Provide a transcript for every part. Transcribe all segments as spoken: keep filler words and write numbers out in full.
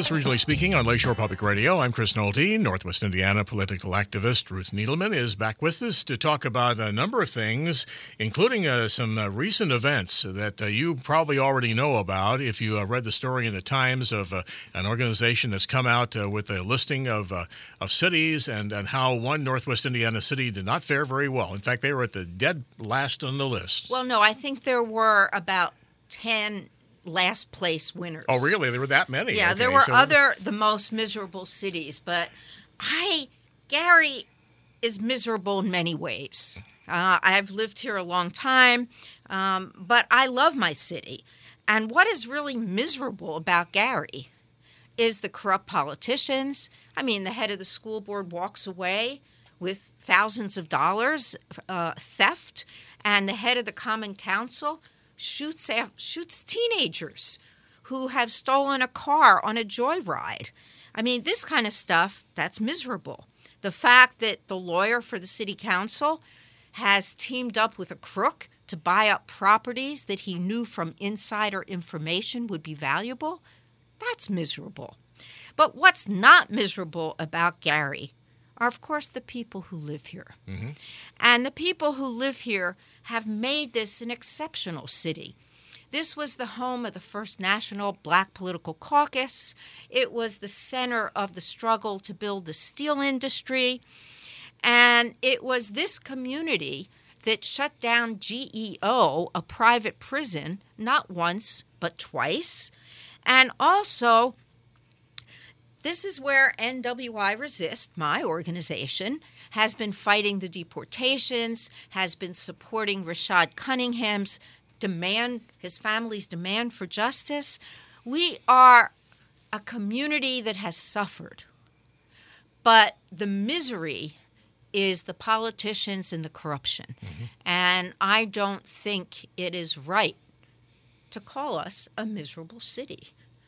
This is Regionally Speaking on Lakeshore Public Radio. I'm Chris Nolte. Northwest Indiana political activist Ruth Needleman is back with us to talk about a number of things, including uh, some uh, recent events that uh, you probably already know about if you uh, read the story in the Times of uh, an organization that's come out uh, with a listing of uh, of cities and, and how one Northwest Indiana city did not fare very well. In fact, they were at the dead last on the list. Well, no, I think there were about ten last place winners. Oh, really? There were that many? Yeah, okay, there were so other, the most miserable cities, but I, Gary is miserable in many ways. Uh, I've lived here a long time, um, but I love my city. And what is really miserable about Gary is the corrupt politicians. I mean, the head of the school board walks away with thousands of dollars uh, theft, and the head of the Common Council shoots shoots teenagers who have stolen a car on a joyride. I mean, this kind of stuff, that's miserable. The fact that the lawyer for the city council has teamed up with a crook to buy up properties that he knew from insider information would be valuable, that's miserable. But what's not miserable about Gary are, of course, the people who live here. Mm-hmm. And the people who live here have made this an exceptional city. This was the home of the first National Black Political Caucus. It was the center of the struggle to build the steel industry. And it was this community that shut down G E O, a private prison, not once, but twice. And also, this is where N W I Resist, my organization, has been fighting the deportations, has been supporting Rashad Cunningham's demand, his family's demand for justice. We are a community that has suffered. But the misery is the politicians and the corruption. Mm-hmm. And I don't think it is right to call us a miserable city.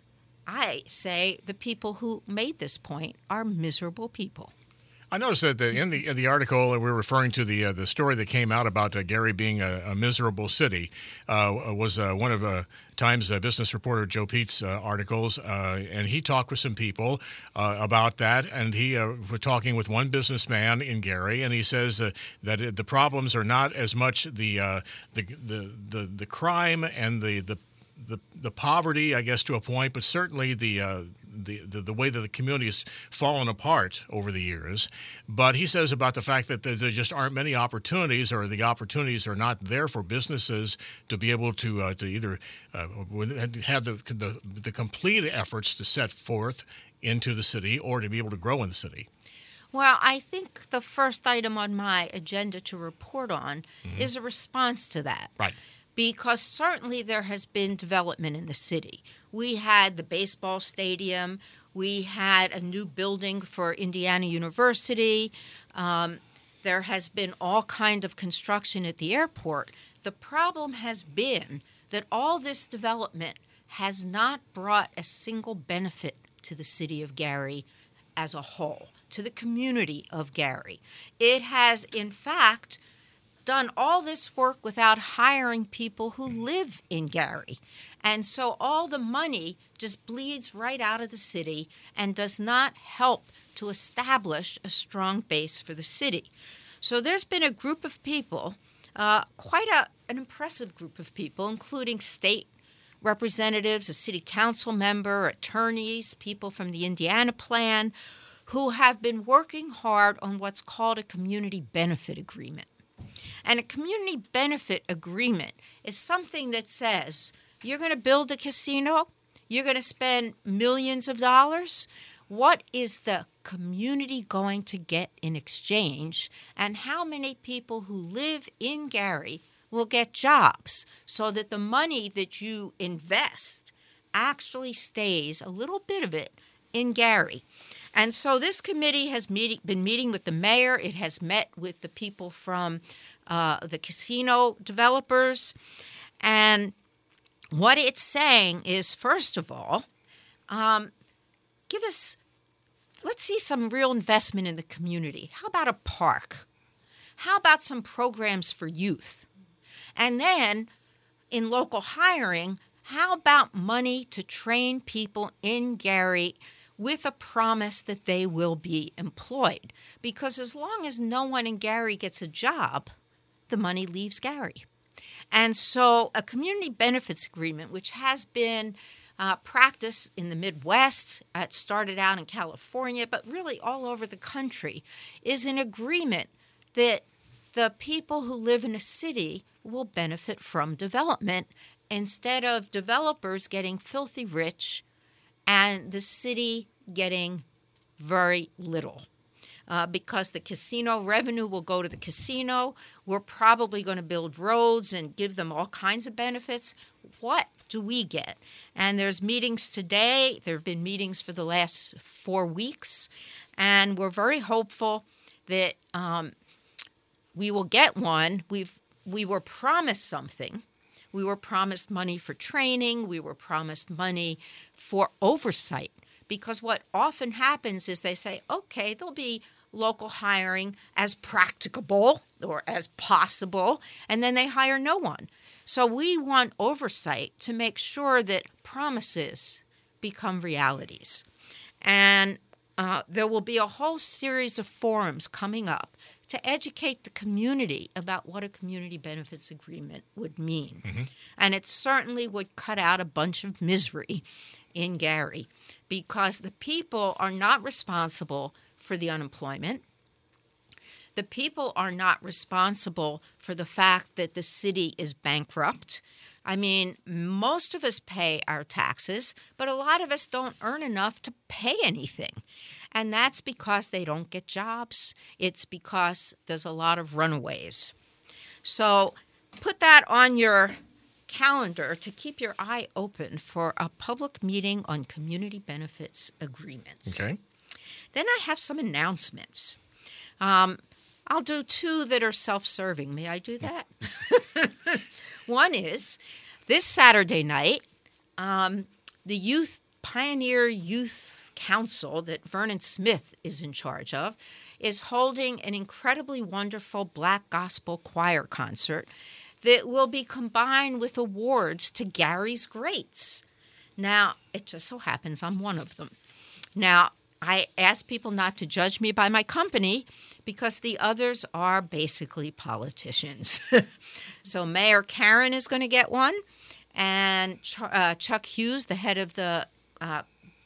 I say the people who made this point are miserable people. I noticed that the, in the in the article we're referring to the uh, the story that came out about uh, Gary being a, a miserable city uh, was uh, one of uh, Times uh, business reporter Joe Pete's uh, articles, uh, and he talked with some people uh, about that. And he uh, was talking with one businessman in Gary, and he says uh, that it, the problems are not as much the uh, the, the the the crime and the the The, the poverty, I guess, to a point, but certainly the, uh, the the the way that the community has fallen apart over the years. But he says about the fact that there just aren't many opportunities, or the opportunities are not there for businesses to be able to uh, to either uh, have the, the the complete efforts to set forth into the city or to be able to grow in the city. Well, I think the first item on my agenda to report on mm-hmm. is a response to that. Right. Because certainly there has been development in the city. We had the baseball stadium. We had a new building for Indiana University. Um, there has been all kind of construction at the airport. The problem has been that all this development has not brought a single benefit to the city of Gary as a whole, to the community of Gary. It has, in fact, done all this work without hiring people who live in Gary. And so all the money just bleeds right out of the city and does not help to establish a strong base for the city. So there's been a group of people, uh, quite a, an impressive group of people, including state representatives, a city council member, attorneys, people from the Indiana Plan, who have been working hard on what's called a community benefit agreement. And a community benefit agreement is something that says you're going to build a casino, you're going to spend millions of dollars. What is the community going to get in exchange? And how many people who live in Gary will get jobs so that the money that you invest actually stays, a little bit of it, in Gary? And so this committee has meeting, been meeting with the mayor. It has met with the people from uh, the casino developers. And what it's saying is, first of all, um, give us, let's see some real investment in the community. How about a park? How about some programs for youth? And then in local hiring, How about money to train people in Gary with a promise that they will be employed? Because as long as no one in Gary gets a job, the money leaves Gary. And so a community benefits agreement, which has been uh, practiced in the Midwest, uh, it started out in California, but really all over the country, is an agreement that the people who live in a city will benefit from development instead of developers getting filthy rich and the city getting very little. Uh, because the casino revenue will go to the casino. We're probably going to build roads and give them all kinds of benefits. What do we get? And there's meetings today. There have been meetings for the last four weeks. And we're very hopeful that um, we will get one. We've we were promised something. We were promised money for training. We were promised money for oversight. Because what often happens is they say, okay, there'll be local hiring as practicable or as possible, and then they hire no one. So we want oversight to make sure that promises become realities. And uh, there will be a whole series of forums coming up to educate the community about what a community benefits agreement would mean. Mm-hmm. And it certainly would cut out a bunch of misery in Gary, because the people are not responsible for the unemployment. The people are not responsible for the fact that the city is bankrupt. I mean, most of us pay our taxes, but a lot of us don't earn enough to pay anything. And that's because they don't get jobs. It's because there's a lot of runaways. So put that on your calendar to keep your eye open for a public meeting on community benefits agreements. Okay. Then I have some announcements. Um, I'll do two that are self-serving. May I do that? One is this Saturday night, um, the Youth Pioneer Youth Council that Vernon Smith is in charge of is holding an incredibly wonderful Black Gospel Choir concert that will be combined with awards to Gary's greats. Now, it just so happens I'm one of them. Now, I ask people not to judge me by my company because the others are basically politicians. So Mayor Karen is going to get one, and Ch- uh, Chuck Hughes, the head of the uh,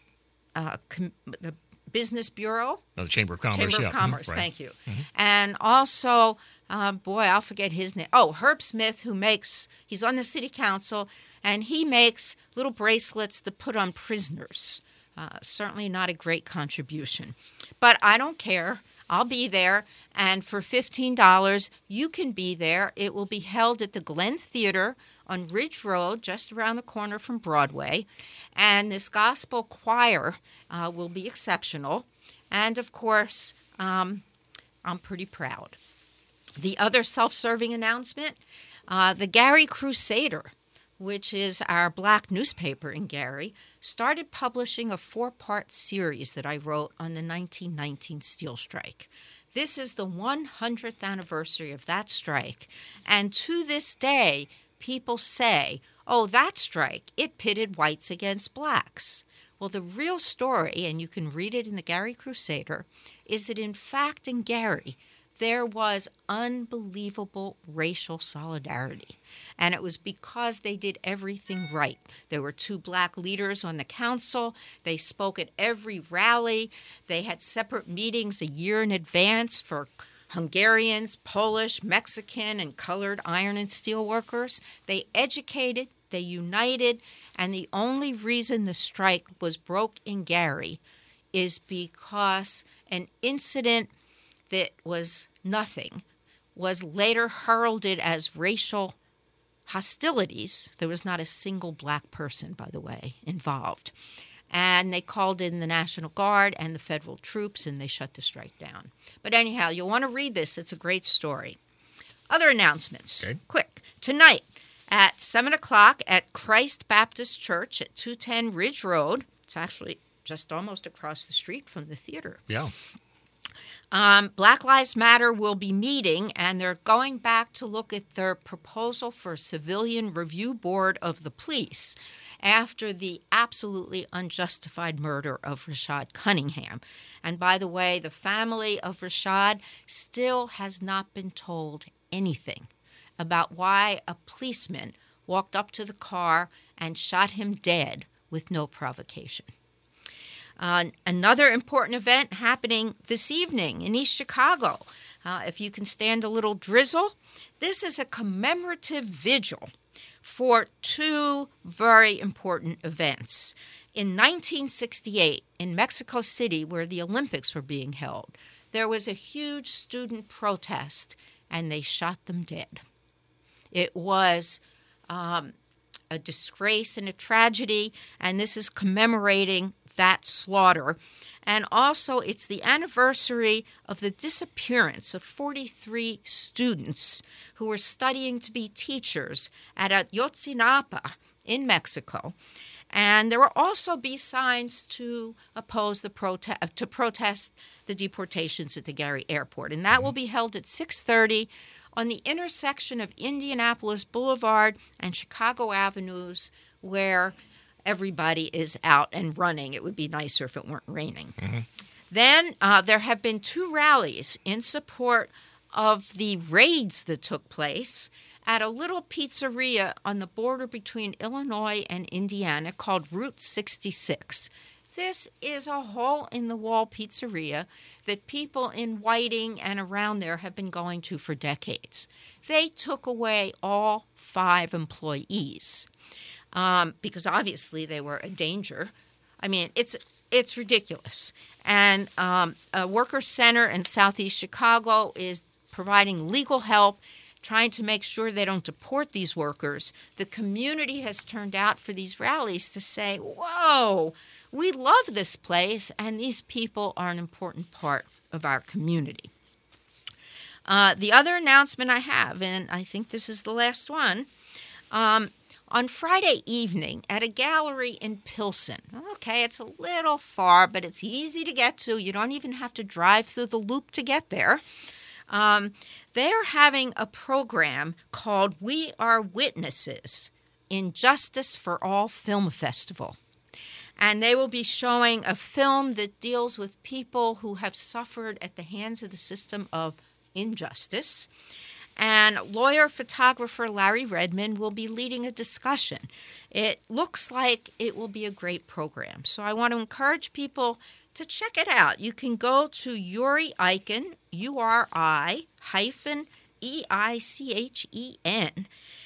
uh, com- the Business Bureau. Oh, the Chamber of Commerce. Chamber yeah. of Commerce, mm-hmm. thank you. Mm-hmm. And also, uh, boy, I'll forget his name. Oh, Herb Smith, who makes, he's on the city council, and he makes little bracelets that put on prisoners. Uh, certainly not a great contribution. But I don't care. I'll be there. And for fifteen dollars, you can be there. It will be held at the Glen Theater on Ridge Road, just around the corner from Broadway. And this gospel choir uh, will be exceptional. And, of course, um, I'm pretty proud. The other self-serving announcement, uh, the Gary Crusader, which is our black newspaper in Gary, started publishing a four-part series that I wrote on the nineteen nineteen steel strike. This is the one hundredth anniversary of that strike, and to this day, people say, oh, that strike, it pitted whites against blacks. Well, the real story, and you can read it in the Gary Crusader, is that in fact in Gary, there was unbelievable racial solidarity. And it was because they did everything right. There were two black leaders on the council. They spoke at every rally. They had separate meetings a year in advance for Hungarians, Polish, Mexican, and colored iron and steel workers. They educated, they united, and the only reason the strike was broke in Gary is because an incident that was nothing was later heralded as racial hostilities. There was not a single black person, by the way, involved. And they called in the National Guard and the federal troops, and they shut the strike down. But anyhow, you'll want to read this. It's a great story. Other announcements. Okay. Quick. Tonight at seven o'clock at Christ Baptist Church at two ten Ridge Road. It's actually just almost across the street from the theater. Yeah. Um, Black Lives Matter will be meeting, and they're going back to look at their proposal for a civilian review board of the police after the absolutely unjustified murder of Rashad Cunningham. And by the way, the family of Rashad still has not been told anything about why a policeman walked up to the car and shot him dead with no provocation. Uh, another important event happening this evening in East Chicago. Uh, if you can stand a little drizzle, this is a commemorative vigil for two very important events. In nineteen sixty-eight, in Mexico City, where the Olympics were being held, there was a huge student protest, and they shot them dead. It was um, a disgrace and a tragedy, and this is commemorating that slaughter. And also, it's the anniversary of the disappearance of forty-three students who were studying to be teachers at Ayotzinapa in Mexico. And there will also be signs to oppose the prote- to protest the deportations at the Gary Airport. And that will be held at six thirty on the intersection of Indianapolis Boulevard and Chicago Avenues, where everybody is out and running. It would be nicer if it weren't raining. Mm-hmm. Then uh, there have been two rallies in support of the raids that took place at a little pizzeria on the border between Illinois and Indiana called Route sixty-six. This is a hole-in-the-wall pizzeria that people in Whiting and around there have been going to for decades. They took away all five employees. Um, because obviously they were a danger. I mean, it's it's ridiculous. And um, a worker center in Southeast Chicago is providing legal help, trying to make sure they don't deport these workers. The community has turned out for these rallies to say, whoa, we love this place, and these people are an important part of our community. Uh, the other announcement I have, and I think this is the last one, um, on Friday evening at a gallery in Pilsen. Okay, it's a little far, but it's easy to get to. You don't even have to drive through the loop to get there. Um, they're having a program called We Are Witnesses, Injustice for All Film Festival. And they will be showing a film that deals with people who have suffered at the hands of the system of injustice. And lawyer-photographer Larry Redmond will be leading a discussion. It looks like it will be a great program. So I want to encourage people to check it out. You can go to Uri Eichen, U R I hyphen E I C H E N,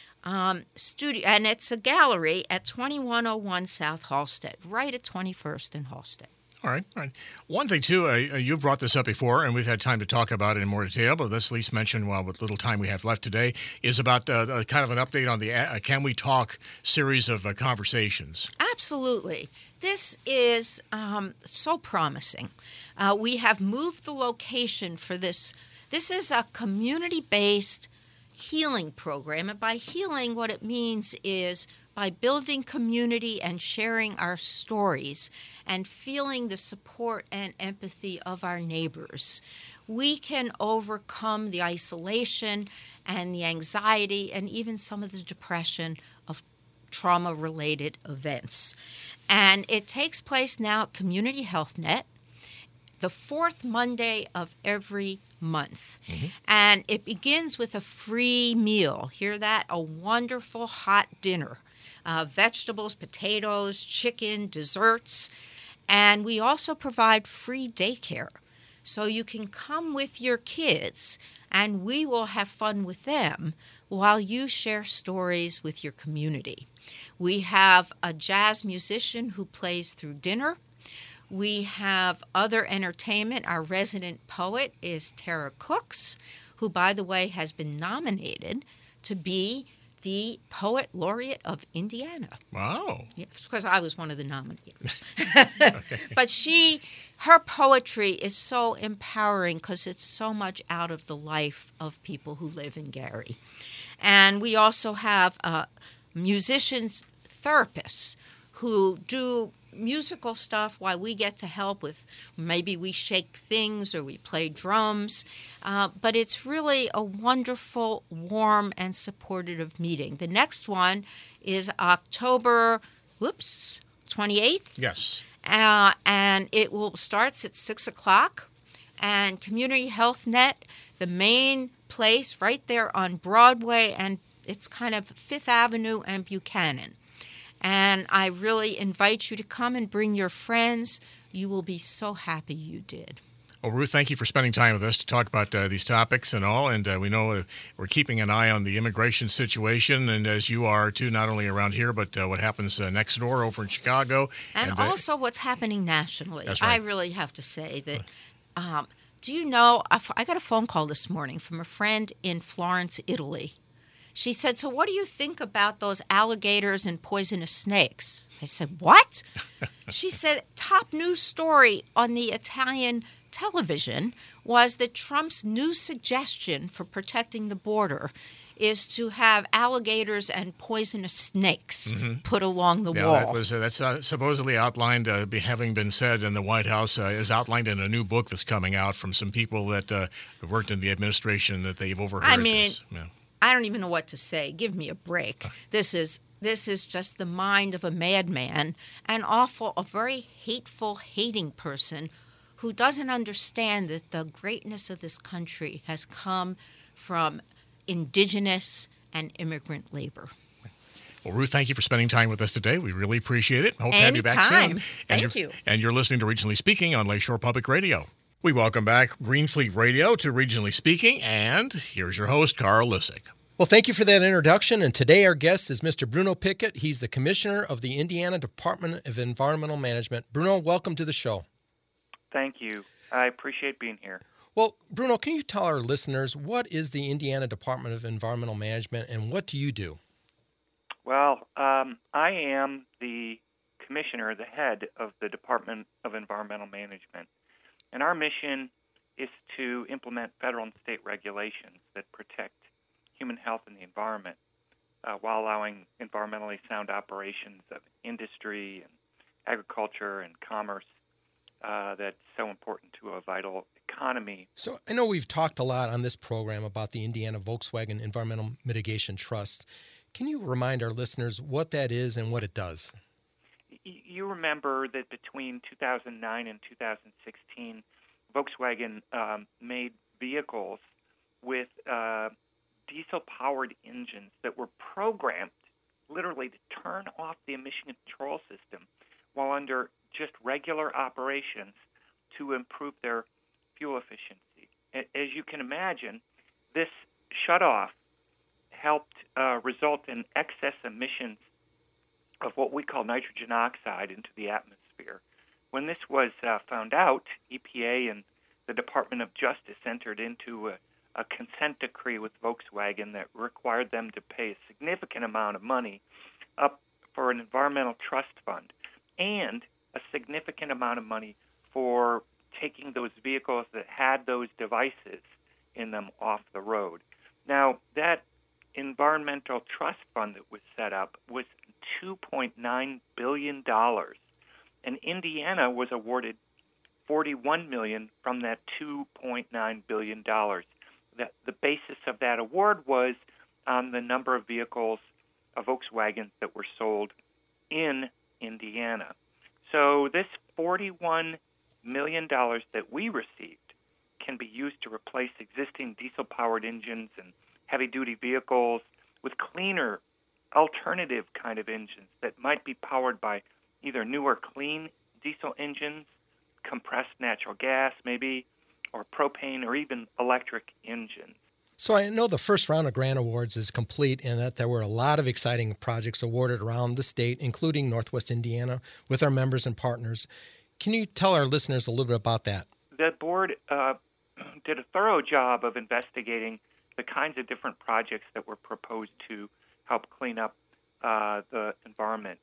um, studio, and it's a gallery at twenty-one oh one South Halsted, right at twenty-first and Halsted. All right, all right. One thing, too, uh, you've brought this up before, and we've had time to talk about it in more detail, but let's at least mention, well, what little time we have left today, is about uh, kind of an update on the uh, Can We Talk series of uh, conversations. Absolutely. This is um, so promising. Uh, we have moved the location for this. This is a community-based healing program, and by healing, what it means is by building community and sharing our stories and feeling the support and empathy of our neighbors, we can overcome the isolation and the anxiety and even some of the depression of trauma-related events. And it takes place now at Community Health Net, the fourth Monday of every month. Mm-hmm. And it begins with a free meal. Hear that? A wonderful hot dinner. Uh, vegetables, potatoes, chicken, desserts. And we also provide free daycare. So you can come with your kids and we will have fun with them while you share stories with your community. We have a jazz musician who plays through dinner. We have other entertainment. Our resident poet is Tara Cooks, who, by the way, has been nominated to be the Poet Laureate of Indiana. Wow. Yes, because I was one of the nominators. But she, her poetry is so empowering because it's so much out of the life of people who live in Gary. And we also have uh, musicians, therapists who do musical stuff while we get to help with, maybe we shake things or we play drums. Uh, but it's really a wonderful, warm, and supportive meeting. The next one is October, whoops, twenty-eighth. Yes. Uh, and it will starts at six o'clock. And Community Health Net, the main place right there on Broadway, and it's kind of Fifth Avenue and Buchanan. And I really invite you to come and bring your friends. You will be so happy you did. Well, Ruth, thank you for spending time with us to talk about uh, these topics and all. And uh, we know uh, we're keeping an eye on the immigration situation, and as you are, too, not only around here, but uh, what happens uh, next door over in Chicago. And, and uh, also what's happening nationally. That's right. I really have to say that, um, do you know, I got a phone call this morning from a friend in Florence, Italy. She said, so what do you think about those alligators and poisonous snakes? I said, what? She said, top news story on the Italian television was that Trump's new suggestion for protecting the border is to have alligators and poisonous snakes mm-hmm. put along the yeah, wall. That was, uh, that's uh, supposedly outlined, uh, be, having been said in the White House, uh, is outlined in a new book that's coming out from some people that uh, have worked in the administration that they've overheard I mean, this. Yeah. I don't even know what to say. Give me a break. This is this is just the mind of a madman, an awful, a very hateful, hating person who doesn't understand that the greatness of this country has come from indigenous and immigrant labor. Well, Ruth, thank you for spending time with us today. We really appreciate it. Hope to have you back Anytime. soon. Thank you're, you. And you're listening to Regionally Speaking on Lakeshore Public Radio. We welcome back Greenfleet Radio to Regionally Speaking, and here's your host, Carl Lissick. Well, thank you for that introduction, and today our guest is Mister Bruno Pickett. He's the Commissioner of the Indiana Department of Environmental Management. Bruno, welcome to the show. Thank you. I appreciate being here. Well, Bruno, can you tell our listeners what is the Indiana Department of Environmental Management and what do you do? Well, um, I am the commissioner, the head of the Department of Environmental Management. And our mission is to implement federal and state regulations that protect human health and the environment uh, while allowing environmentally sound operations of industry and agriculture and commerce uh, that's so important to a vital economy. So I know we've talked a lot on this program about the Indiana Volkswagen Environmental Mitigation Trust. Can you remind our listeners what that is and what it does? You remember that between two thousand nine and two thousand sixteen, Volkswagen um, made vehicles with uh, diesel-powered engines that were programmed literally to turn off the emission control system while under just regular operations to improve their fuel efficiency. As you can imagine, this shutoff helped uh, result in excess emissions of what we call nitrogen oxide into the atmosphere. When this was uh, found out, E P A and the Department of Justice entered into a, a consent decree with Volkswagen that required them to pay a significant amount of money up for an environmental trust fund and a significant amount of money for taking those vehicles that had those devices in them off the road. Now, that environmental trust fund that was set up was two point nine billion dollars, and Indiana was awarded forty-one million dollars from that two point nine billion dollars. The, the basis of that award was on the number of vehicles, of Volkswagen, that were sold in Indiana. So this forty-one million dollars that we received can be used to replace existing diesel-powered engines and heavy-duty vehicles with cleaner, alternative kind of engines that might be powered by either newer clean diesel engines, compressed natural gas maybe, or propane or even electric engines. So I know the first round of grant awards is complete and that there were a lot of exciting projects awarded around the state, including Northwest Indiana, with our members and partners. Can you tell our listeners a little bit about that? The board uh, did a thorough job of investigating the kinds of different projects that were proposed to help clean up uh, the environment.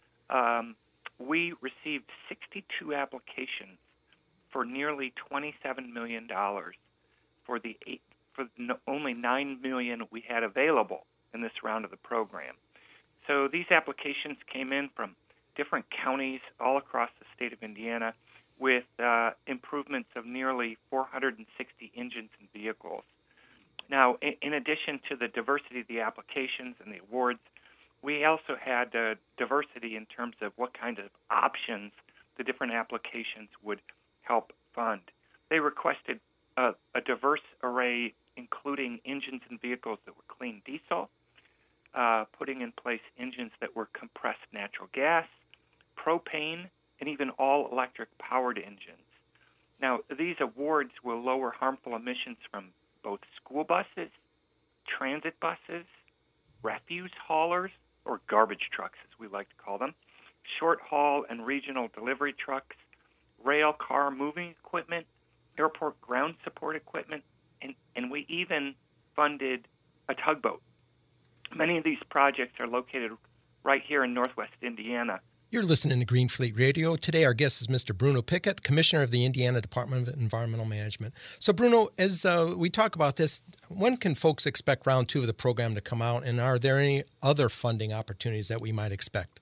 Um, we received sixty-two applications for nearly twenty-seven million dollars for the eight, for the only nine million dollars we had available in this round of the program. So these applications came in from different counties all across the state of Indiana with uh, improvements of nearly four hundred sixty engines and vehicles. Now, in, in addition to the diversity of the applications and the awards, we also had uh, diversity in terms of what kind of options the different applications would help fund. They requested a, a diverse array, including engines and vehicles that were clean diesel, uh, putting in place engines that were compressed natural gas, propane, and even all-electric powered engines. Now, these awards will lower harmful emissions from both school buses, transit buses, refuse haulers, or garbage trucks, as we like to call them, short-haul and regional delivery trucks, rail car moving equipment, airport ground support equipment, and, and we even funded a tugboat. Many of these projects are located right here in Northwest Indiana. You're listening to Green Fleet Radio. Today, our guest is Mister Bruno Pickett, Commissioner of the Indiana Department of Environmental Management. So, Bruno, as uh, we talk about this, when can folks expect round two of the program to come out, and are there any other funding opportunities that we might expect?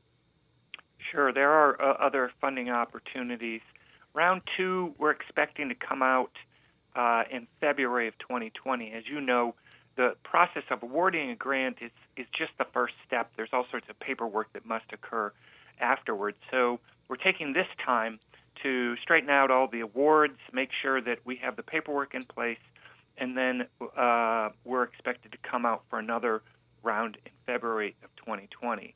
Sure, there are uh, other funding opportunities. Round two, we're expecting to come out uh, in February of twenty twenty. As you know, the process of awarding a grant is, is just the first step. There's all sorts of paperwork that must occur afterwards. So we're taking this time to straighten out all the awards, make sure that we have the paperwork in place, and then uh, we're expected to come out for another round in February of twenty twenty.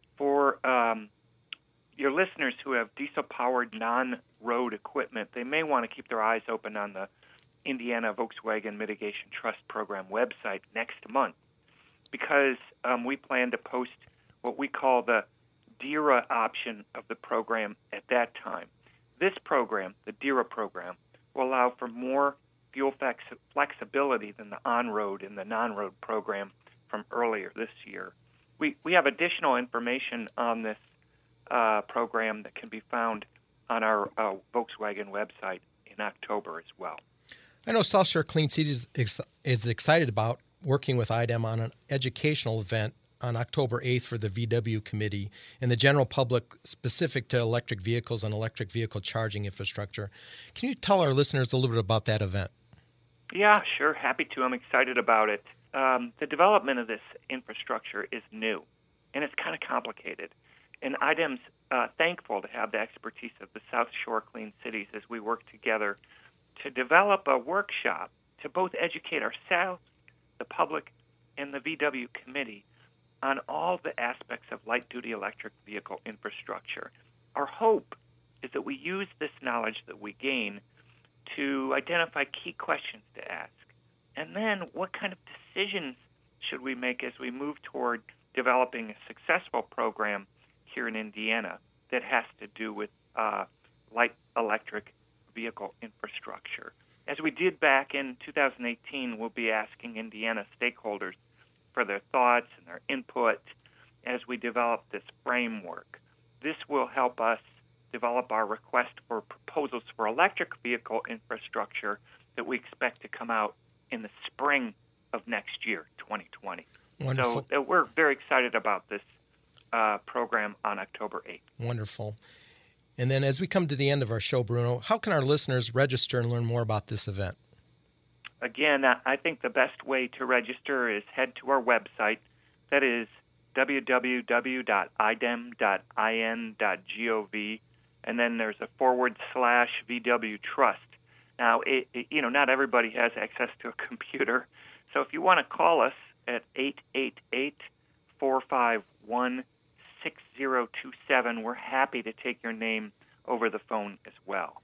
For um, your listeners who have diesel-powered non-road equipment, they may want to keep their eyes open on the Indiana Volkswagen Mitigation Trust Program website next month, because um, we plan to post what we call the D E R A option of the program at that time. This program, the D E R A program, will allow for more fuel flex- flexibility than the on-road and the non-road program from earlier this year. We, we have additional information on this uh, program that can be found on our uh, Volkswagen website in October as well. I know South Shore Clean Cities is, is excited about working with I D E M on an educational event on October eighth for the V W committee and the general public specific to electric vehicles and electric vehicle charging infrastructure. Can you tell our listeners a little bit about that event? Yeah, sure. Happy to. I'm excited about it. Um, the development of this infrastructure is new, and it's kind of complicated. And I D E M's uh, thankful to have the expertise of the South Shore Clean Cities as we work together to develop a workshop to both educate ourselves, the public, and the V W committee on all the aspects of light-duty electric vehicle infrastructure. Our hope is that we use this knowledge that we gain to identify key questions to ask. And then what kind of decisions should we make as we move toward developing a successful program here in Indiana that has to do with uh, light electric vehicle infrastructure. As we did back in two thousand eighteen, we'll be asking Indiana stakeholders for their thoughts and their input as we develop this framework. This will help us develop our request for proposals for electric vehicle infrastructure that we expect to come out in the spring of next year, twenty twenty. Wonderful. So uh, we're very excited about this uh, program on October eighth. Wonderful. And then as we come to the end of our show, Bruno, how can our listeners register and learn more about this event? Again, I think the best way to register is head to our website. That is w w w dot i d e m dot i n dot gov, and then there's a forward slash V W Trust. Now, it, it, you know, not everybody has access to a computer, so if you want to call us at eight eight eight, four five one, six zero two seven, we're happy to take your name over the phone as well.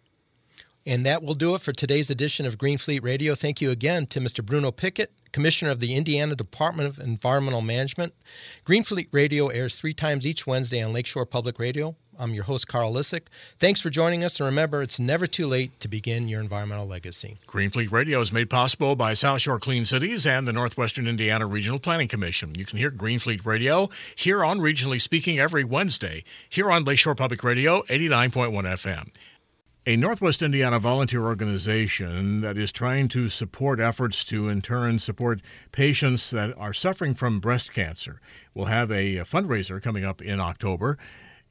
And that will do it for today's edition of Green Fleet Radio. Thank you again to Mister Bruno Pickett, Commissioner of the Indiana Department of Environmental Management. Green Fleet Radio airs three times each Wednesday on Lakeshore Public Radio. I'm your host, Carl Lissick. Thanks for joining us, and remember, it's never too late to begin your environmental legacy. Green Fleet Radio is made possible by South Shore Clean Cities and the Northwestern Indiana Regional Planning Commission. You can hear Green Fleet Radio here on Regionally Speaking every Wednesday, here on Lakeshore Public Radio, eighty-nine point one F M. A Northwest Indiana volunteer organization that is trying to support efforts to, in turn, support patients that are suffering from breast cancer will have a fundraiser coming up in October.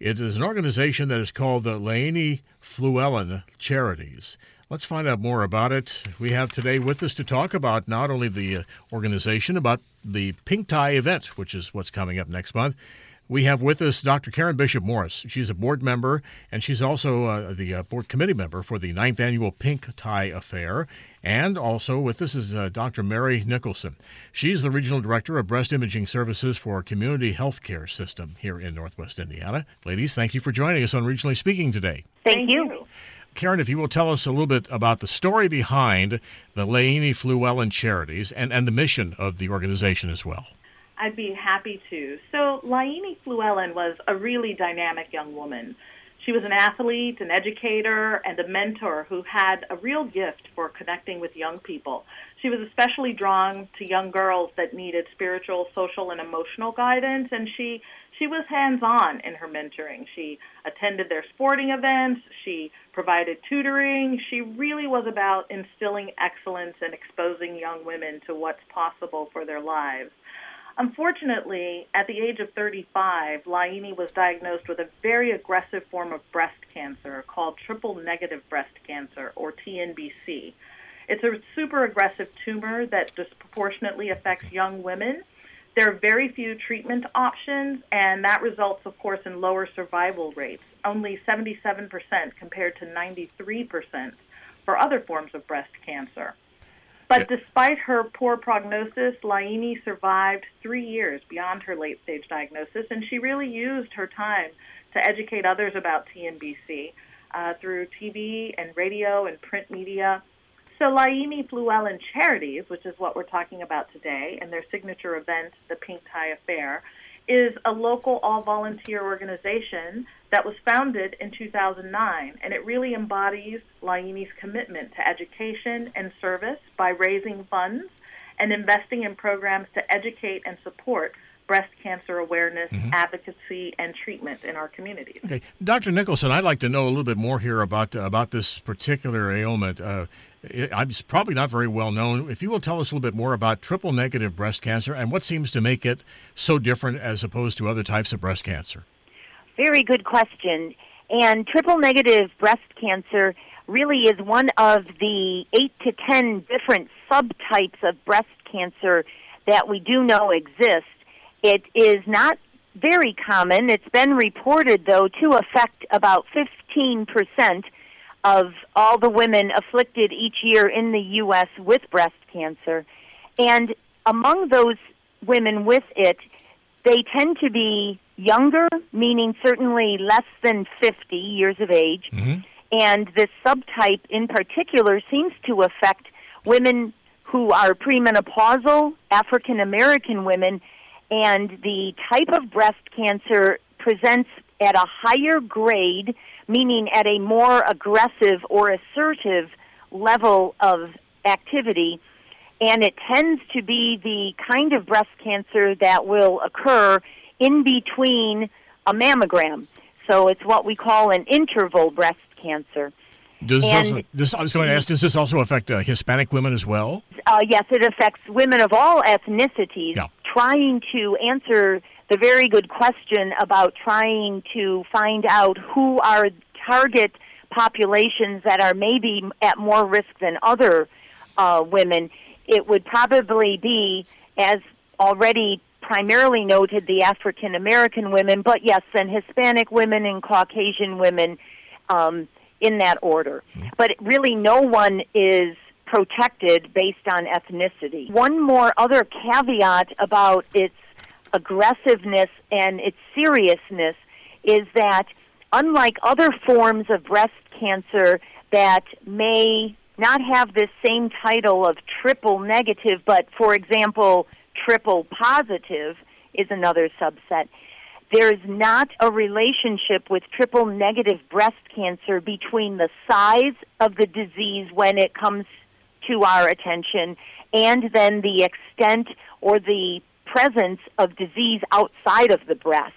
It is an organization that is called the Laini Fluellen Charities. Let's find out more about it. We have today with us to talk about not only the uh, organization, about the Pink Tie event, which is what's coming up next month. We have with us Doctor Karen Bishop Morris. She's a board member, and she's also uh, the uh, board committee member for the ninth Annual Pink Tie Affair. And also with us is uh, Doctor Mary Nicholson. She's the Regional Director of Breast Imaging Services for Community Healthcare System here in Northwest Indiana. Ladies, thank you for joining us on Regionally Speaking today. Thank you. Karen, if you will tell us a little bit about the story behind the Laini Fluellen Charities and, and the mission of the organization as well. I'd be happy to. So Laini Fluellen was a really dynamic young woman. She was an athlete, an educator, and a mentor who had a real gift for connecting with young people. She was especially drawn to young girls that needed spiritual, social, and emotional guidance, and she she was hands-on in her mentoring. She attended their sporting events. She provided tutoring. She really was about instilling excellence and exposing young women to what's possible for their lives. Unfortunately, at the age of thirty-five, Laini was diagnosed with a very aggressive form of breast cancer called triple-negative breast cancer, or T N B C. It's a super aggressive tumor that disproportionately affects young women. There are very few treatment options, and that results, of course, in lower survival rates, only seventy-seven percent compared to ninety-three percent for other forms of breast cancer. But despite her poor prognosis, Laini survived three years beyond her late-stage diagnosis, and she really used her time to educate others about T N B C uh, through T V and radio and print media. So Laini Fluellen Charities, which is what we're talking about today, and their signature event, the Pink Tie Affair, is a local all-volunteer organization that was founded in two thousand nine, and it really embodies Laini's commitment to education and service by raising funds and investing in programs to educate and support breast cancer awareness, mm-hmm. advocacy, and treatment in our communities. Okay, Doctor Nicholson, I'd like to know a little bit more here about uh, about this particular ailment. Uh, it, it's probably not very well known. If you will tell us a little bit more about triple-negative breast cancer and what seems to make it so different as opposed to other types of breast cancer. Very good question. And triple-negative breast cancer really is one of the eight to ten different subtypes of breast cancer that we do know exist. It is not very common. It's been reported, though, to affect about fifteen percent of all the women afflicted each year in the U S with breast cancer. And among those women with it, they tend to be younger, meaning certainly less than fifty years of age. Mm-hmm. And this subtype in particular seems to affect women who are premenopausal, African American women, and the type of breast cancer presents at a higher grade, meaning at a more aggressive or assertive level of activity, and it tends to be the kind of breast cancer that will occur in between a mammogram. So it's what we call an interval breast cancer. Does and, also, this, I was going to ask, does this also affect uh, Hispanic women as well? Uh, yes, it affects women of all ethnicities. Yeah. Trying to answer the very good question about trying to find out who are target populations that are maybe at more risk than other uh, women, it would probably be, as already primarily noted, the African American women, but yes, then Hispanic women and Caucasian women um, in that order. Mm-hmm. But really no one is protected based on ethnicity. One more other caveat about its aggressiveness and its seriousness is that unlike other forms of breast cancer that may not have this same title of triple negative, but for example, triple positive is another subset, there is not a relationship with triple negative breast cancer between the size of the disease when it comes to our attention and then the extent or the presence of disease outside of the breast.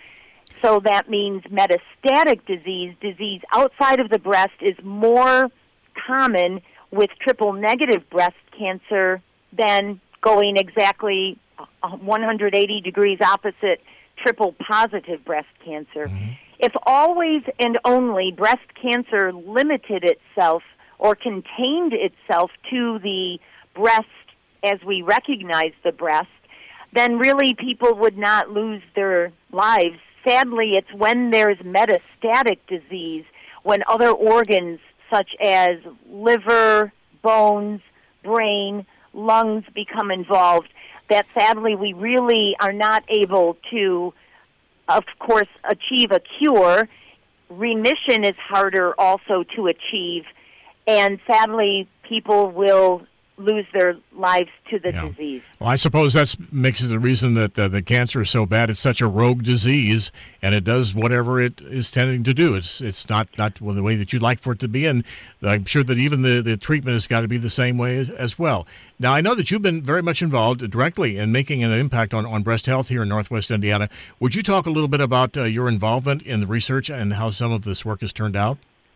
So that means metastatic disease, disease outside of the breast, is more common with triple-negative breast cancer than going exactly one hundred eighty degrees opposite triple-positive breast cancer. Mm-hmm. if always and only breast cancer limited itself or contained itself to the breast as we recognize the breast, then really people would not lose their lives. Sadly, it's when there's metastatic disease, when other organs such as liver, bones, brain, lungs become involved, that sadly we really are not able to, of course, achieve a cure. Remission is harder also to achieve, and sadly people will lose their lives to the yeah. disease. Well, I suppose that makes it the reason that uh, the cancer is so bad. It's such a rogue disease, and it does whatever it is tending to do. It's it's not, not the way that you'd like for it to be, and I'm sure that even the, the treatment has got to be the same way as, as well. Now, I know that you've been very much involved directly in making an impact on, on breast health here in Northwest Indiana. Would you talk a little bit about uh, your involvement in the research and how some of this work has turned out?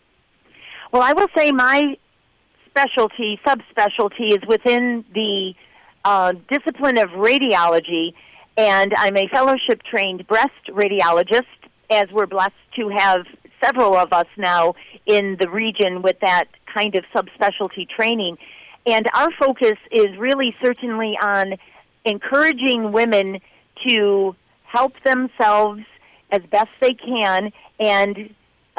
Well, I will say my specialty, subspecialty is within the uh, discipline of radiology, and I'm a fellowship-trained breast radiologist, as we're blessed to have several of us now in the region with that kind of subspecialty training. And our focus is really certainly on encouraging women to help themselves as best they can and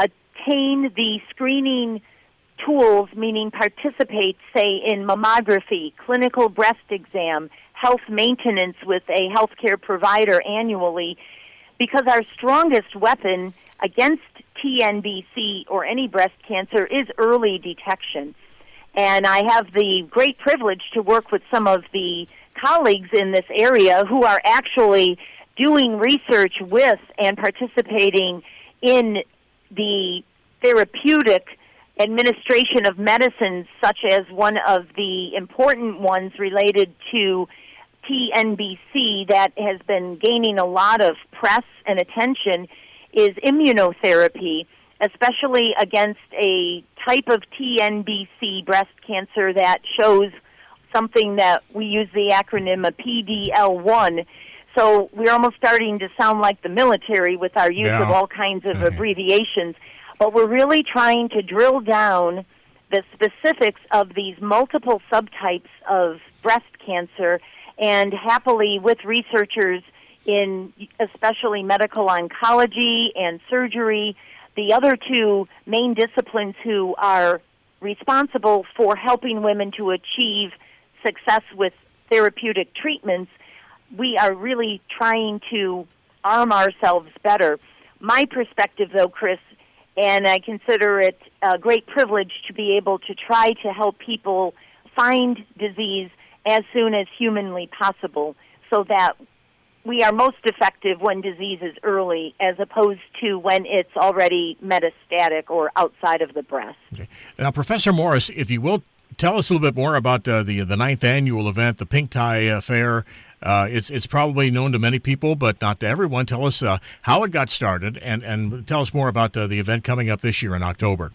attain the screening tools, meaning participate, say, in mammography, clinical breast exam, health maintenance with a healthcare provider annually, because our strongest weapon against T N B C or any breast cancer is early detection. And I have the great privilege to work with some of the colleagues in this area who are actually doing research with and participating in the therapeutic administration of medicines, such as one of the important ones related to T N B C that has been gaining a lot of press and attention, is immunotherapy, especially against a type of T N B C breast cancer that shows something that we use the acronym of P D L one. So we're almost starting to sound like the military with our use yeah. of all kinds of abbreviations. But we're really trying to drill down the specifics of these multiple subtypes of breast cancer, and happily with researchers in especially medical oncology and surgery, the other two main disciplines who are responsible for helping women to achieve success with therapeutic treatments, we are really trying to arm ourselves better. My perspective, though, Chris, and I consider it a great privilege to be able to try to help people find disease as soon as humanly possible, so that we are most effective when disease is early as opposed to when it's already metastatic or outside of the breast. Okay. Now, Professor Morris, if you will, tell us a little bit more about uh, the the ninth annual event, the Pink Tie uh, Fair. Uh, it's it's probably known to many people, but not to everyone. Tell us uh, how it got started, and, and tell us more about uh, the event coming up this year in October.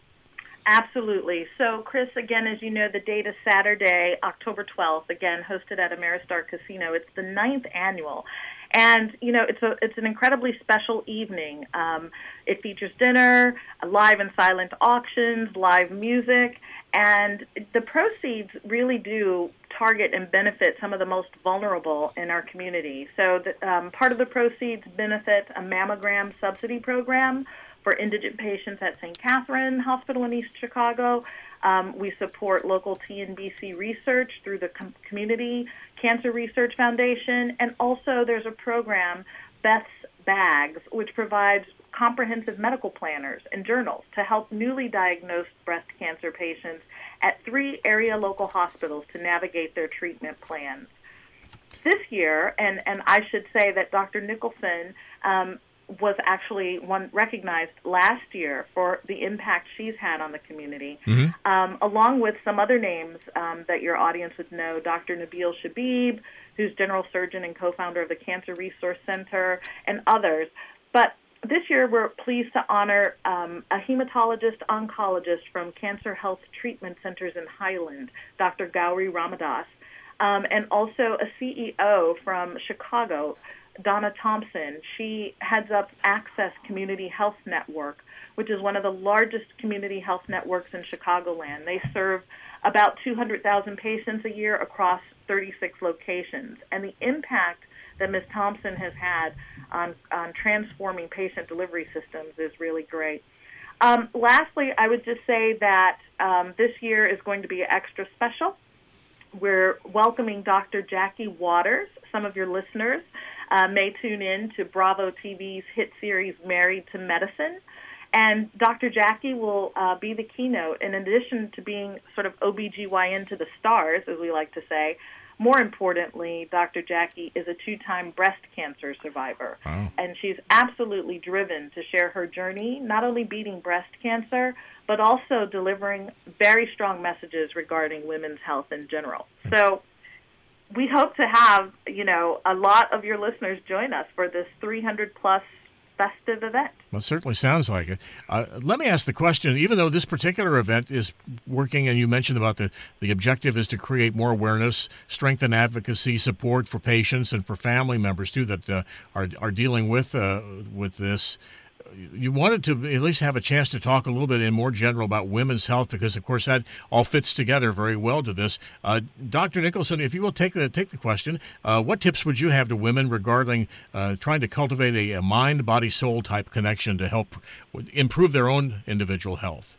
Absolutely. So, Chris, again, as you know, the date is Saturday, October twelfth, again, hosted at Ameristar Casino. It's the ninth annual. And, you know, it's a it's an incredibly special evening. Um, it features dinner, live and silent auctions, live music, and the proceeds really do target and benefit some of the most vulnerable in our community. So the, um, part of the proceeds benefit a mammogram subsidy program for indigent patients at Saint Catherine Hospital in East Chicago. Um, we support local T N B C research through the Com- Community Cancer Research Foundation, and also there's a program, Beth's Bags, which provides comprehensive medical planners and journals to help newly diagnosed breast cancer patients at three area local hospitals to navigate their treatment plans. This year, and, and I should say that Doctor Nicholson um, was actually one recognized last year for the impact she's had on the community, mm-hmm. um, along with some other names um, that your audience would know, Doctor Nabil Shabib, who's general surgeon and co-founder of the Cancer Resource Center, and others. But this year, we're pleased to honor um, a hematologist-oncologist from Cancer Health Treatment Centers in Highland, Doctor Gauri Ramadas. um, and also a C E O from Chicago, Donna Thompson. She heads up Access Community Health Network, which is one of the largest community health networks in Chicagoland. They serve about two hundred thousand patients a year across thirty-six locations. And the impact that Miz Thompson has had on, on transforming patient delivery systems is really great. Um, lastly, I would just say that um, this year is going to be extra special. We're welcoming Doctor Jackie Waters. Some of your listeners uh, may tune in to Bravo T V's hit series Married to Medicine. And Doctor Jackie will uh, be the keynote. In addition to being sort of O B G Y N to the stars, as we like to say, more importantly, Doctor Jackie is a two-time breast cancer survivor. Wow. And she's absolutely driven to share her journey, not only beating breast cancer, but also delivering very strong messages regarding women's health in general. So we hope to have, you know, a lot of your listeners join us for this three hundred plus festive event. Well, it certainly sounds like it. Uh, let me ask the question, even though this particular event is working, and you mentioned about the, the objective is to create more awareness, strengthen advocacy, support for patients and for family members, too, that uh, are are dealing with uh, with this. You wanted to at least have a chance to talk a little bit in more general about women's health, because, of course, that all fits together very well to this. Uh, Doctor Nicholson, if you will take the take the question, uh, what tips would you have to women regarding uh, trying to cultivate a, a mind, body, soul type connection to help improve their own individual health?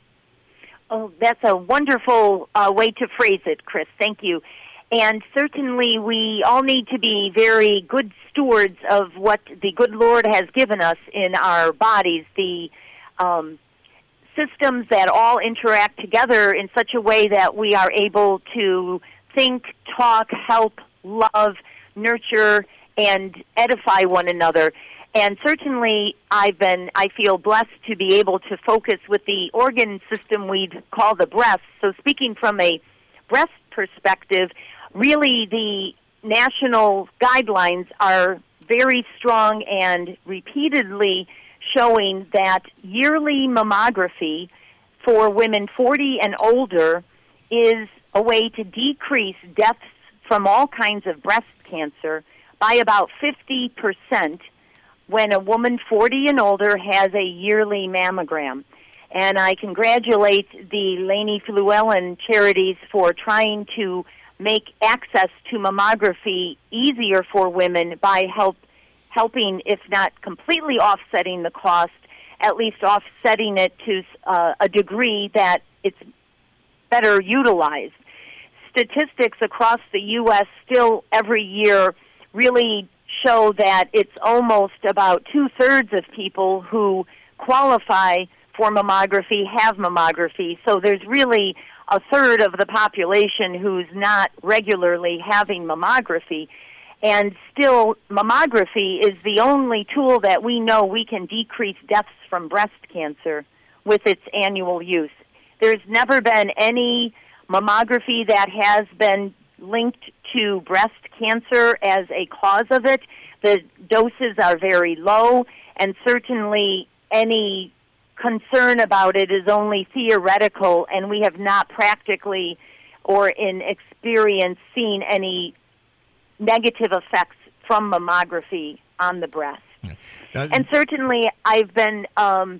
Oh, that's a wonderful uh, way to phrase it, Chris. Thank you. And certainly we all need to be very good stewards of what the good Lord has given us in our bodies, the um, systems that all interact together in such a way that we are able to think, talk, help, love, nurture, and edify one another. And certainly I've been, I feel blessed to be able to focus with the organ system we'd call the breast. So speaking from a breast perspective, really, the national guidelines are very strong and repeatedly showing that yearly mammography for women forty and older is a way to decrease deaths from all kinds of breast cancer by about fifty percent when a woman forty and older has a yearly mammogram. And I congratulate the Lainey Fluellen Charities for trying to make access to mammography easier for women by help helping, if not completely offsetting the cost, at least offsetting it to uh, a degree that it's better utilized. Statistics across the U S still every year really show that it's almost about two-thirds of people who qualify for mammography have mammography. So there's really a third of the population who's not regularly having mammography. And still, mammography is the only tool that we know we can decrease deaths from breast cancer with its annual use. There's never been any mammography that has been linked to breast cancer as a cause of it. The doses are very low, and certainly any concern about it is only theoretical, and we have not practically or in experience seen any negative effects from mammography on the breast. Uh, and certainly I've been um,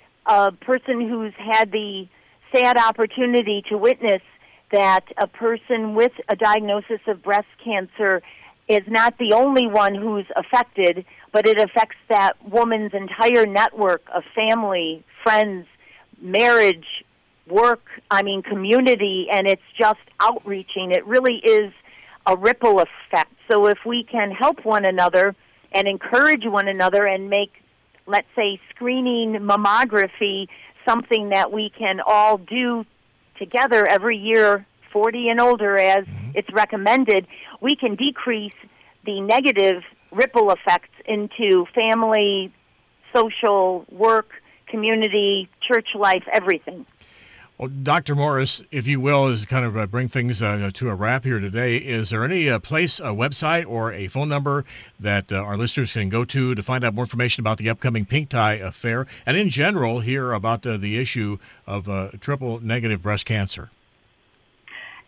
a person who's had the sad opportunity to witness that a person with a diagnosis of breast cancer is not the only one who's affected, but it affects that woman's entire network of family, friends, marriage, work, I mean, community, and it's just outreaching. It really is a ripple effect. So if we can help one another and encourage one another and make, let's say, screening mammography something that we can all do together every year, forty and older as mm-hmm. it's recommended, we can decrease the negative ripple effects into family, social, work, community, church life, everything. Well, Doctor Morris, if you will, is kind of uh, bring things uh, to a wrap here today. Is there any uh, place, a website, or a phone number that uh, our listeners can go to to find out more information about the upcoming Pink Tie Affair, and in general, hear about uh, the issue of uh, triple negative breast cancer?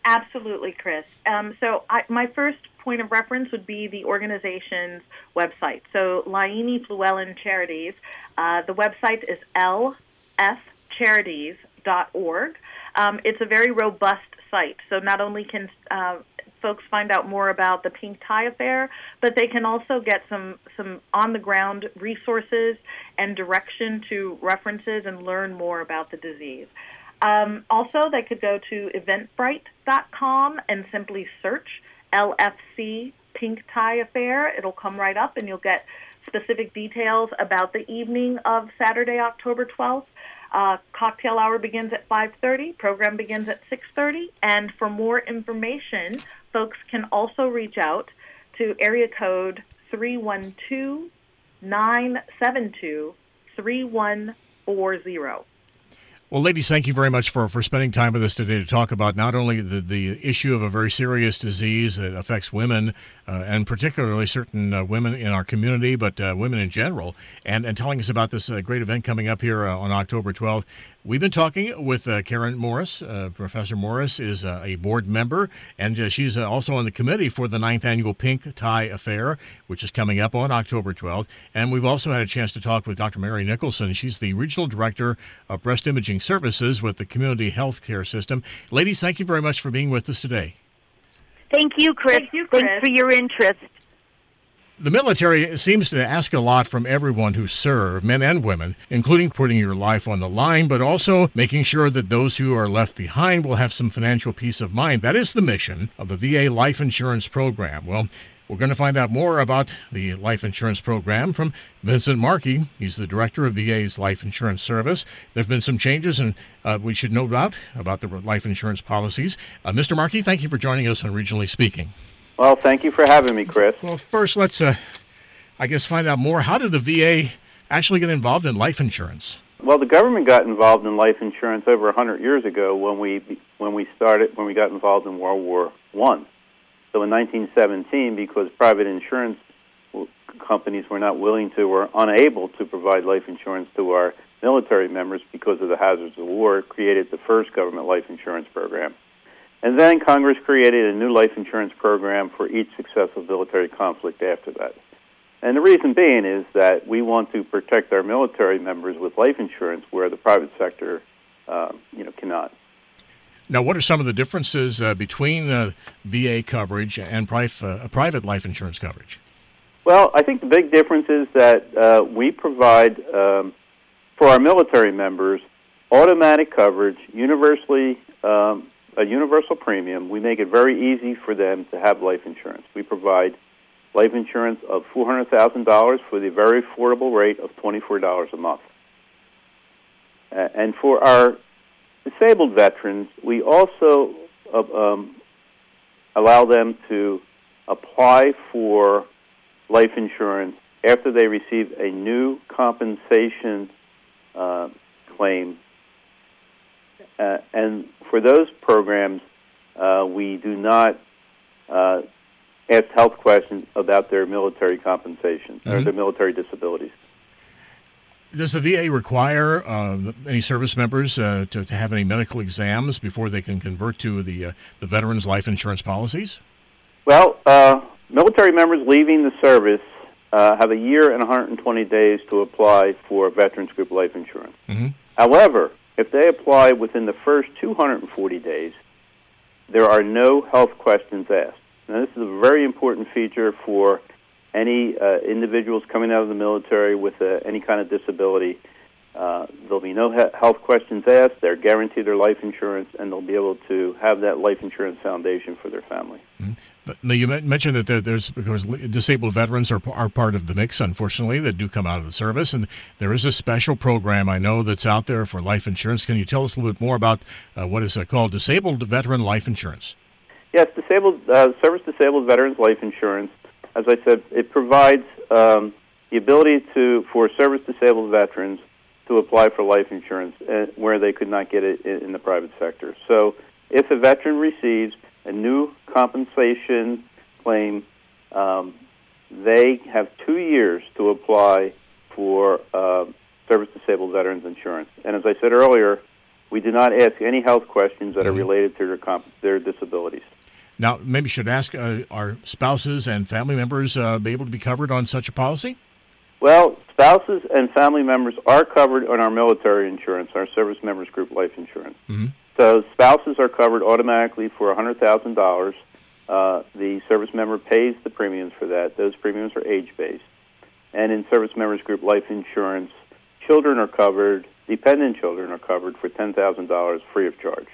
Absolutely, Chris. Um, so I, my first point of reference would be the organization's website. So Laini Fluellen Charities, uh, the website is l f charities dot org. Um, it's a very robust site. So not only can uh, folks find out more about the pink tie affair, but they can also get some, some on-the-ground resources and direction to references and learn more about the disease. Um, also, they could go to eventbrite dot com and simply search L F C Pink Tie Affair. It'll come right up, and you'll get specific details about the evening of Saturday, October twelfth. Uh, cocktail hour begins at five thirty. Program begins at six thirty. And for more information, folks can also reach out to area code three one two, nine seven two, three one four zero. Well, ladies, thank you very much for, for spending time with us today to talk about not only the, the issue of a very serious disease that affects women, uh, and particularly certain uh, women in our community, but uh, women in general, and, and telling us about this uh, great event coming up here uh, on October twelfth. We've been talking with uh, Karen Morris. Uh, Professor Morris is uh, a board member, and uh, she's uh, also on the committee for the ninth Annual Pink Tie Affair, which is coming up on October twelfth. And we've also had a chance to talk with Doctor Mary Nicholson. She's the Regional Director of Breast Imaging Services with the Community Health Care System. Ladies, thank you very much for being with us today. Thank you, Chris. Thank you, Chris. Thanks for your interest. The military seems to ask a lot from everyone who serve, men and women, including putting your life on the line, but also making sure that those who are left behind will have some financial peace of mind. That is the mission of the V A Life Insurance Program. Well, we're going to find out more about the life insurance program from Vincent Markey. He's the director of V A's Life Insurance Service. There's been some changes, and uh, we should know about, about the life insurance policies. Uh, Mister Markey, thank you for joining us on Regionally Speaking. Well, thank you for having me, Chris. Well, first, let's, uh, I guess, find out more. How did the V A actually get involved in life insurance? Well, the government got involved in life insurance over one hundred years ago when we when we started when we got involved in World War One. So in nineteen seventeen, because private insurance companies were not willing to or unable to provide life insurance to our military members because of the hazards of war, it created the first government life insurance program. And then Congress created a new life insurance program for each successive military conflict after that. And the reason being is that we want to protect our military members with life insurance where the private sector, uh, you know, cannot. Now, what are some of the differences uh, between uh, V A coverage and pri- uh, private life insurance coverage? Well, I think the big difference is that uh, we provide, um, for our military members, automatic coverage, universally um, a universal premium. We make it very easy for them to have life insurance. We provide life insurance of four hundred thousand dollars for the very affordable rate of twenty-four dollars a month. Uh, and for our disabled veterans, we also uh, um, allow them to apply for life insurance after they receive a new compensation uh, claim. Uh, and for those programs, uh, we do not uh, ask health questions about their military compensation mm-hmm. or their military disabilities. Does the V A require uh, any service members uh, to, to have any medical exams before they can convert to the uh, the veterans' life insurance policies? Well, uh, military members leaving the service uh, have a year and one hundred twenty days to apply for veterans group life insurance. Mm-hmm. However, if they apply within the first two hundred forty days, there are no health questions asked. Now, this is a very important feature for any uh, individuals coming out of the military with uh, any kind of disability. Uh, there'll be no he- health questions asked. They're guaranteed their life insurance, and they'll be able to have that life insurance foundation for their family. Mm-hmm. But now you mentioned that there's because disabled veterans are are part of the mix, unfortunately, that do come out of the service, and there is a special program I know that's out there for life insurance. Can you tell us a little bit more about uh, what is uh, called Disabled Veteran Life Insurance? Yes, disabled uh, Service Disabled Veterans Life Insurance. As I said, it provides um, the ability to for service disabled veterans to apply for life insurance uh, where they could not get it in, in the private sector. So if a veteran receives a new compensation claim, um, they have two years to apply for uh, service disabled veterans insurance. And as I said earlier, We do not ask any health questions that are related to their, comp- their disabilities. Now, maybe should ask, uh, are spouses and family members uh, be able to be covered on such a policy? Well, spouses and family members are covered on our military insurance, our service members group life insurance. Mm-hmm. So spouses are covered automatically for one hundred thousand dollars. Uh, the service member pays the premiums for that. Those premiums are age-based. And in service members group life insurance, children are covered, dependent children are covered for ten thousand dollars free of charge.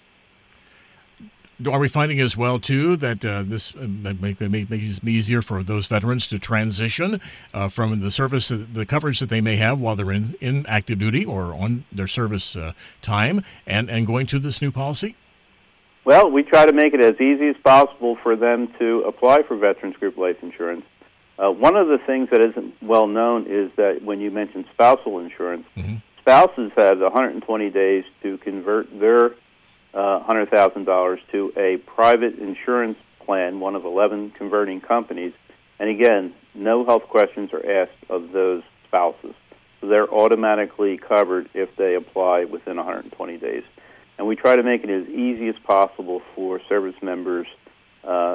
Are we finding as well, too, that uh, this uh, make, make, makes it easier for those veterans to transition uh, from the service, uh, the coverage that they may have while they're in, in active duty or on their service uh, time and, and going to this new policy? Well, we try to make it as easy as possible for them to apply for Veterans Group Life Insurance. Uh, one of the things that isn't well known is that when you mention spousal insurance, mm-hmm. spouses have one hundred twenty days to convert their uh, one hundred thousand dollars to a private insurance plan, one of eleven converting companies. And again, no health questions are asked of those spouses. So they're automatically covered if they apply within one hundred twenty days. And we try to make it as easy as possible for service members uh,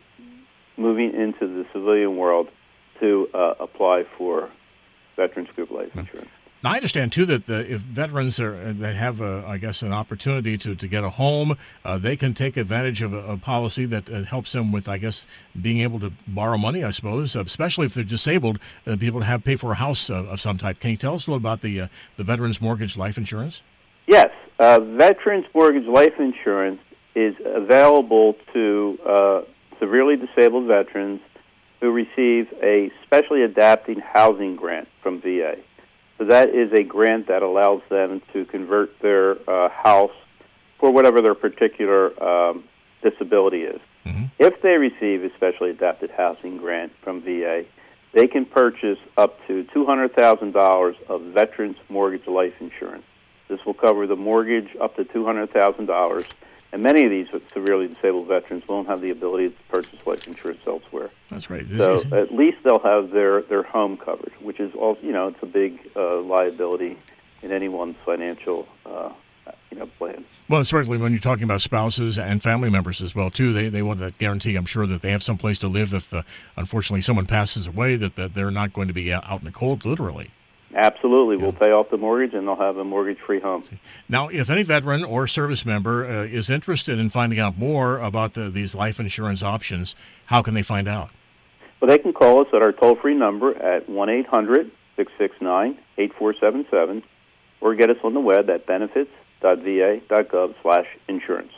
moving into the civilian world to uh, apply for Veterans Group Life Insurance. Now, I understand, too, that the, if veterans are, that have, a, I guess, an opportunity to, to get a home, uh, they can take advantage of a, a policy that uh, helps them with, I guess, being able to borrow money, I suppose, uh, especially if they're disabled, uh, be able to have pay for a house uh, of some type. Can you tell us a little about the, uh, the Veterans Mortgage Life Insurance? Yes. Uh, Veterans Mortgage Life Insurance is available to uh, severely disabled veterans who receive a specially adapting housing grant from V A. So that is a grant that allows them to convert their uh, house for whatever their particular um, disability is. Mm-hmm. If they receive a specially adapted housing grant from V A, they can purchase up to two hundred thousand dollars of Veterans Mortgage Life Insurance. This will cover the mortgage up to two hundred thousand dollars, and many of these severely disabled veterans won't have the ability to purchase life insurance elsewhere. That's right. So at least they'll have their, their home covered, which is also, you know, it's a big uh, liability in anyone's financial uh, you know, plan. Well, certainly when you're talking about spouses and family members as well, too, they, they want that guarantee, I'm sure, that they have some place to live if, uh, unfortunately, someone passes away, that, that they're not going to be out in the cold, literally. Absolutely. Yeah. We'll pay off the mortgage, and they'll have a mortgage-free home. Now, if any veteran or service member uh, is interested in finding out more about the, these life insurance options, how can they find out? Well, they can call us at our toll-free number at one eight hundred six six nine eight four seven seven or get us on the web at benefits dot v a dot gov slash insurance.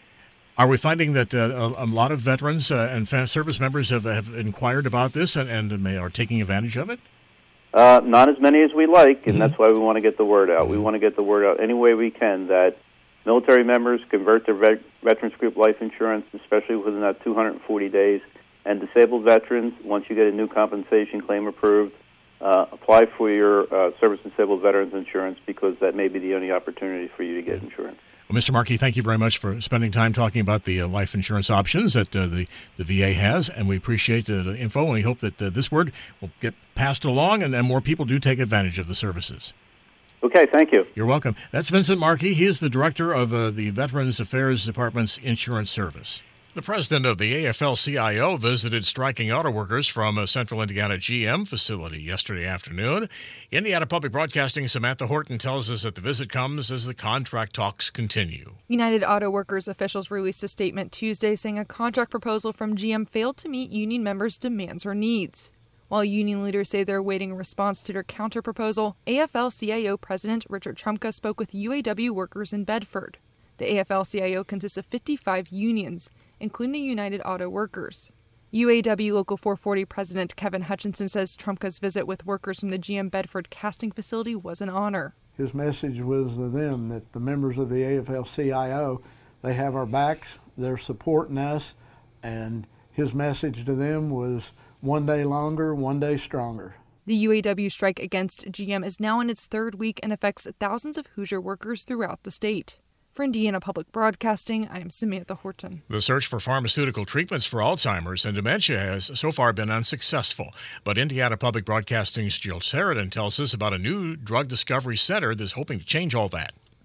Are we finding that uh, a, a lot of veterans uh, and fa- service members have, have inquired about this and, and may, are taking advantage of it? Uh, not as many as we like, and mm-hmm. that's why we want to get the word out. Mm-hmm. We want to get the word out any way we can that military members convert their vet- Veterans Group Life Insurance, especially within that two hundred forty days, and disabled veterans, once you get a new compensation claim approved, uh, apply for your uh, service disabled veterans insurance because that may be the only opportunity for you to get insurance. Well, Mister Markey, thank you very much for spending time talking about the uh, life insurance options that uh, the, the V A has, and we appreciate uh, the info, and we hope that uh, this word will get passed along and, and more people do take advantage of the services. Okay, thank you. You're welcome. That's Vincent Markey. He is the director of uh, the Veterans Affairs Department's Insurance Service. The president of the A F L C I O visited striking auto workers from a Central Indiana G M facility yesterday afternoon. Indiana Public Broadcasting Samantha Horton tells us that the visit comes as the contract talks continue. United Auto Workers officials released a statement Tuesday saying a contract proposal from G M failed to meet union members' demands or needs. While union leaders say they're awaiting a response to their counterproposal, A F L C I O President Richard Trumka spoke with U A W workers in Bedford. The A F L C I O consists of fifty-five unions, including the United Auto Workers. U A W Local four forty President Kevin Hutchinson says Trumka's visit with workers from the G M Bedford casting facility was an honor. His message was to them that the members of the A F L C I O, they have our backs, they're supporting us, and his message to them was one day longer, one day stronger. The U A W strike against G M is now in its third week and affects thousands of Hoosier workers throughout the state. For Indiana Public Broadcasting, I am Samantha Horton. The search for pharmaceutical treatments for Alzheimer's and dementia has so far been unsuccessful. But Indiana Public Broadcasting's Jill Sheridan tells us about a new drug discovery center that's hoping to change all that. The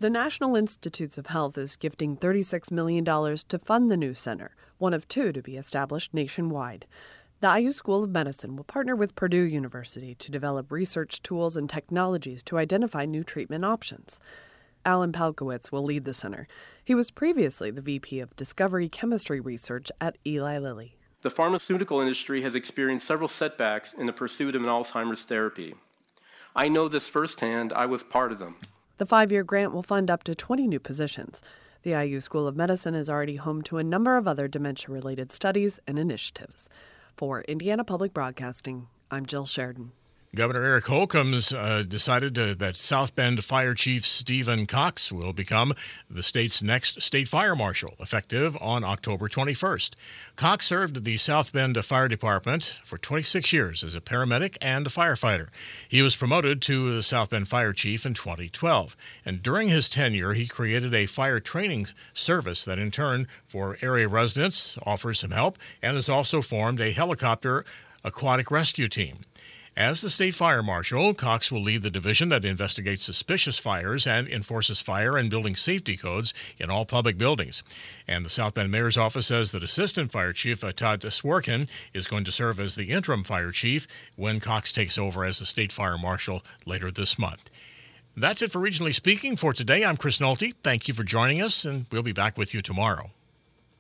The National Institutes of Health is gifting thirty-six million dollars to fund the new center, one of two to be established nationwide. The I U School of Medicine will partner with Purdue University to develop research tools and technologies to identify new treatment options. Alan Palkowitz will lead the center. He was previously the V P of Discovery Chemistry Research at Eli Lilly. The pharmaceutical industry has experienced several setbacks in the pursuit of an Alzheimer's therapy. I know this firsthand. I was part of them. The five-year grant will fund up to twenty new positions. The I U School of Medicine is already home to a number of other dementia-related studies and initiatives. For Indiana Public Broadcasting, I'm Jill Sheridan. Governor Eric Holcomb's uh, decided uh, that South Bend Fire Chief Stephen Cox will become the state's next state fire marshal, effective on October twenty-first. Cox served the South Bend Fire Department for twenty-six years as a paramedic and a firefighter. He was promoted to the South Bend Fire Chief in twenty twelve, and during his tenure, he created a fire training service that, in turn, for area residents, offers some help, and has also formed a helicopter aquatic rescue team. As the state fire marshal, Cox will lead the division that investigates suspicious fires and enforces fire and building safety codes in all public buildings. And the South Bend Mayor's office says that Assistant Fire Chief Todd Swerkin is going to serve as the interim fire chief when Cox takes over as the state fire marshal later this month. That's it for Regionally Speaking for today. I'm Chris Nolte. Thank you for joining us, and we'll be back with you tomorrow.